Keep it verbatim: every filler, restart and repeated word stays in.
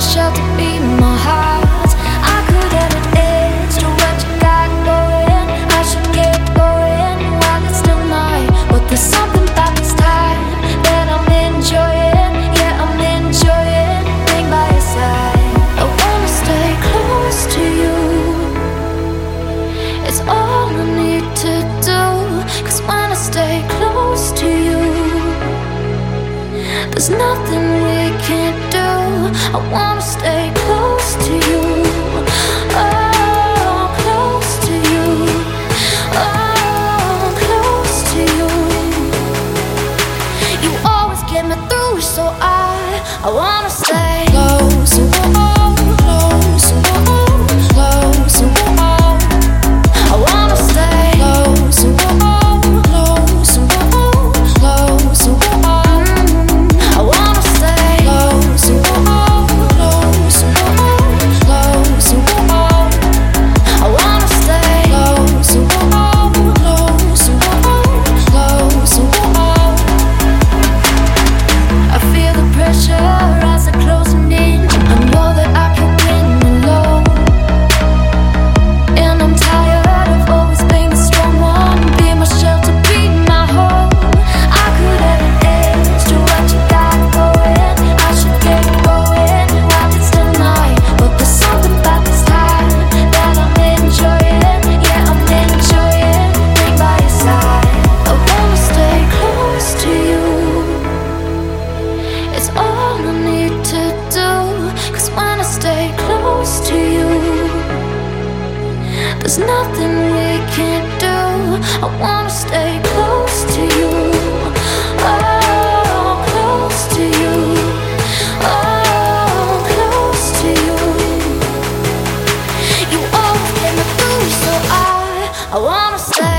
shelter, be my heart. I could add an edge to what you got going. I should get going while it's still night. But there's something about this time that I'm enjoying. Yeah, I'm enjoying being by your side. I wanna stay close to you. It's all I need to do. Cause when I stay close to you, there's nothing we can't do. I wanna stay close to you. Oh, close to you. Oh, close to you. You always get me through, so I I wanna stay close. Oh, close. Oh, close. Oh, I wanna stay close. Oh, close. Oh, close. Oh, I wanna stay close. Oh, close. Oh, close. Oh, I wanna stay close. Oh, close. Oh, close. Oh, I feel the pressure as I closing in. I know that I can win alone, and I'm tired of always being the strong one. Be my shelter, be my home. I could add an edge to what you got going. I should get going while it's still night. But there's something about this time that I'm enjoying. Yeah, I'm enjoying being by your side. I wanna stay close to you. It's all I need to do. Cause when I stay close to you, there's nothing we can't do. I wanna stay close to you. Oh, close to you. Oh, close to you. You always get me through, so I I wanna stay